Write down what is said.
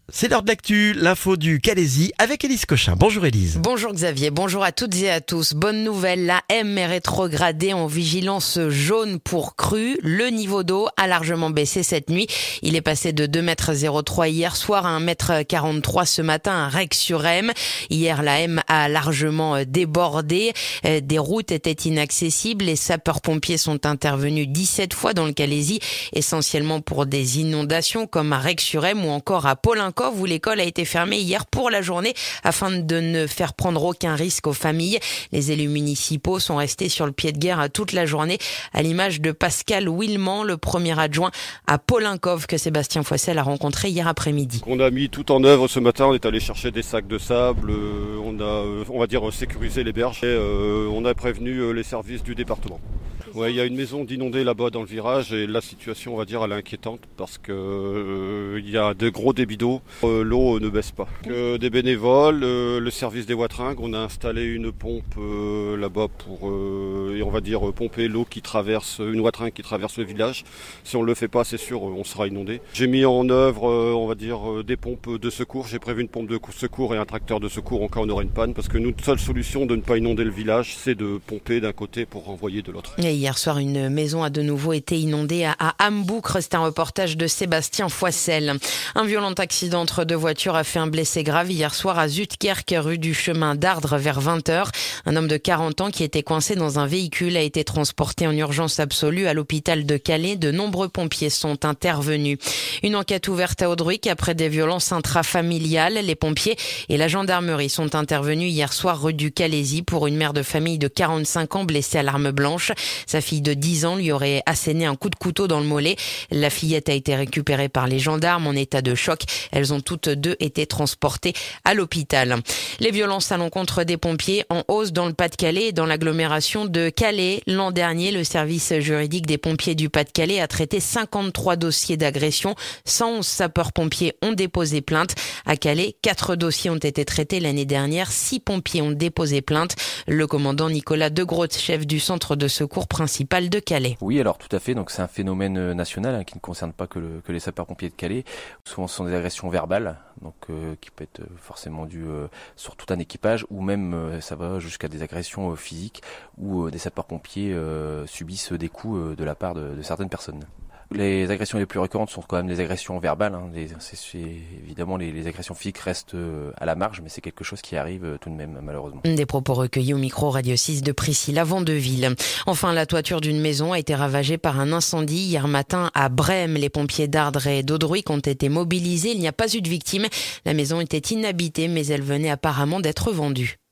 C'est l'heure de l'actu, l'info du Calaisis avec Élise Cochin. Bonjour Élise. Bonjour Xavier, bonjour à toutes et à tous. Bonne nouvelle, la M est rétrogradée en vigilance jaune pour crue. Le niveau d'eau a largement baissé cette nuit. Il est passé de 2,03 m hier soir à 1,43 m ce matin à Rex-sur-M. Hier, la M a largement débordé. Des routes étaient inaccessibles. Les sapeurs-pompiers sont intervenus 17 fois dans le Calaisis, essentiellement pour des inondations comme à Rex-sur-M ou encore à Polincoff, où l'école a été fermée hier pour la journée afin de ne faire prendre aucun risque aux familles. Les élus municipaux sont restés sur le pied de guerre toute la journée, à l'image de Pascal Wilman, le premier adjoint à Polincoff que Sébastien Foissel a rencontré hier après-midi. On a mis tout en œuvre ce matin, on est allé chercher des sacs de sable, on a sécurisé les berges et on a prévenu les services du département. Ouais, il y a une maison d'inondée là-bas dans le virage et la situation, on va dire, elle est inquiétante parce que il y a de gros débits d'eau. L'eau ne baisse pas. Des bénévoles, le service des wateringues, on a installé une pompe là-bas pour, et on va dire, pomper l'eau qui traverse, une wateringue qui traverse le village. Si on ne le fait pas, c'est sûr, on sera inondé. J'ai mis en œuvre, on va dire, des pompes de secours. J'ai prévu une pompe de secours et un tracteur de secours en cas où on aurait une panne parce que notre seule solution de ne pas inonder le village, c'est de pomper d'un côté pour renvoyer de l'autre. Et hier soir, une maison a de nouveau été inondée à Hamboucre. C'est un reportage de Sébastien Foissel. Un violent accident entre deux voitures a fait un blessé grave hier soir à Zutkerk, rue du Chemin d'Ardres, vers 20h. Un homme de 40 ans qui était coincé dans un véhicule a été transporté en urgence absolue à l'hôpital de Calais. De nombreux pompiers sont intervenus. Une enquête ouverte à Audruic après des violences intrafamiliales. Les pompiers et la gendarmerie sont intervenus hier soir rue du Calaisis pour une mère de famille de 45 ans blessée à l'arme blanche. Sa fille de 10 ans lui aurait asséné un coup de couteau dans le mollet. La fillette a été récupérée par les gendarmes en état de choc. Elles ont toutes deux été transportées à l'hôpital. Les violences à l'encontre des pompiers en hausse dans le Pas-de-Calais et dans l'agglomération de Calais. L'an dernier, le service juridique des pompiers du Pas-de-Calais a traité 53 dossiers d'agression. 111 sapeurs-pompiers ont déposé plainte. À Calais, 4 dossiers ont été traités l'année dernière. 6 pompiers ont déposé plainte. Le commandant Nicolas Degrotte, chef du centre de secours principal de Calais. Oui, alors tout à fait. Donc c'est un phénomène national qui ne concerne pas que les sapeurs-pompiers de Calais. Souvent, ce sont des agressions verbales, donc qui peut être forcément dues sur tout un équipage, ou même ça va jusqu'à des agressions physiques où des sapeurs-pompiers subissent des coups de la part de certaines personnes. Les agressions les plus récurrentes sont quand même les agressions verbales. Évidemment, les agressions physiques restent à la marge, mais c'est quelque chose qui arrive tout de même, malheureusement. Des propos recueillis au micro Radio 6 de Priscilla Vandeville. Enfin, la toiture d'une maison a été ravagée par un incendie hier matin à Brême. Les pompiers d'Ardres et d'Audruic ont été mobilisés. Il n'y a pas eu de victimes. La maison était inhabitée, mais elle venait apparemment d'être vendue.